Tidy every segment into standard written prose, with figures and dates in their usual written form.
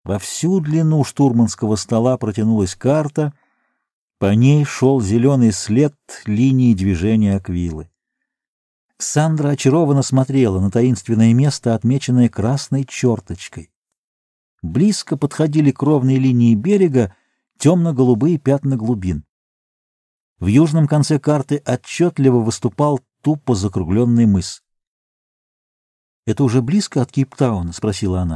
Во всю длину штурманского стола протянулась карта, по ней шел зеленый след линии движения Аквилы. Сандра очарованно смотрела на таинственное место, отмеченное красной черточкой. Близко подходили к ровной линии берега темно-голубые пятна глубин. В южном конце карты отчетливо выступал тупо закругленный мыс. — Это уже близко от Кейптауна? — спросила она.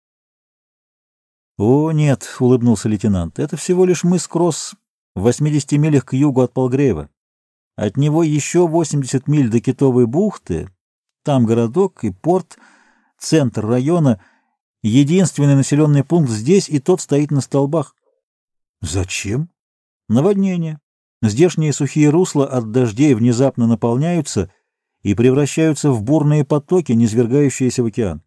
— О, нет, — улыбнулся лейтенант, — это всего лишь мыс Кросс в 80 милях к югу от Палгрейва. От него еще 80 миль до Китовой бухты, там городок и порт, центр района, единственный населенный пункт здесь, и тот стоит на столбах. — Зачем? — Наводнение. Здешние сухие русла от дождей внезапно наполняются и превращаются в бурные потоки, низвергающиеся в океан.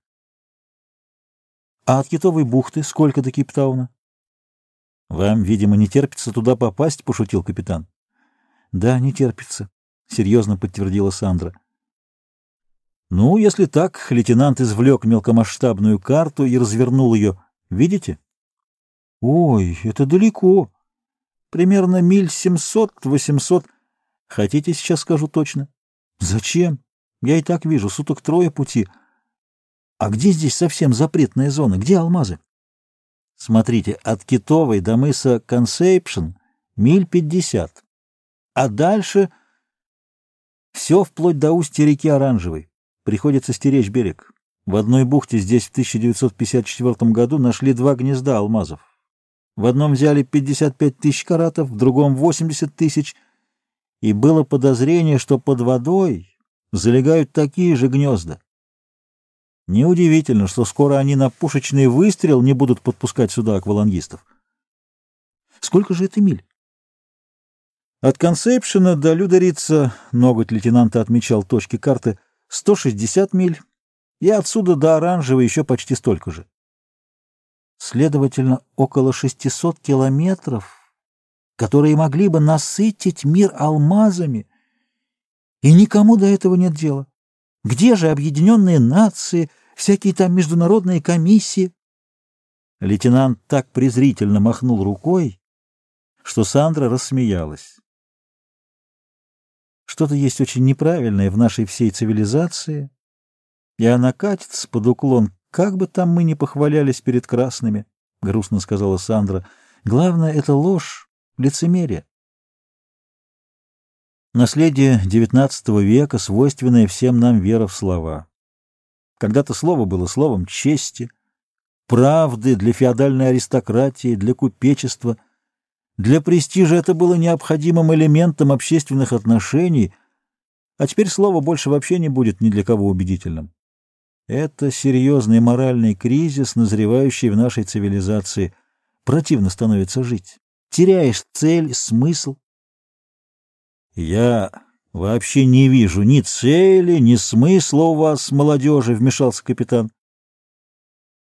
— А от Китовой бухты сколько до Кейптауна? — Вам, видимо, не терпится туда попасть, — пошутил капитан. — Да, не терпится, — серьезно подтвердила Сандра. — Ну, если так, лейтенант извлек мелкомасштабную карту и развернул ее. Видите? — Ой, это далеко. Примерно миль 700-800. Хотите, сейчас скажу точно? — Зачем? Я и так вижу, суток трое пути. А где здесь совсем запретная зона? Где алмазы? Смотрите, от Китовой до мыса Консейпшн миль 50. А дальше все вплоть до устья реки Оранжевой. Приходится стеречь берег. В одной бухте здесь в 1954 году нашли 2 гнезда алмазов. В одном взяли 55 тысяч каратов, в другом 80 тысяч. И было подозрение, что под водой залегают такие же гнезда. Неудивительно, что скоро они на пушечный выстрел не будут подпускать сюда аквалангистов. Сколько же это миль? От Консепшена до Людерица, ноготь лейтенанта отмечал точки карты, 160 миль, и отсюда до Оранжевой еще почти столько же. Следовательно, около 600 километров, которые могли бы насытить мир алмазами, и никому до этого нет дела. Где же Объединенные Нации, всякие там международные комиссии? Лейтенант так презрительно махнул рукой, что Сандра рассмеялась. Что-то есть очень неправильное в нашей всей цивилизации, и она катится под уклон, как бы там мы ни похвалялись перед красными, — грустно сказала Сандра. Главное — это ложь, лицемерие. Наследие XIX века, свойственное всем нам вера в слова. Когда-то слово было словом чести, правды для феодальной аристократии, для купечества. Для престижа это было необходимым элементом общественных отношений, а теперь слово больше вообще не будет ни для кого убедительным. Это серьезный моральный кризис, назревающий в нашей цивилизации. Противно становится жить. Теряешь цель, смысл. «Я вообще не вижу ни цели, ни смысла у вас, молодежи», — вмешался капитан.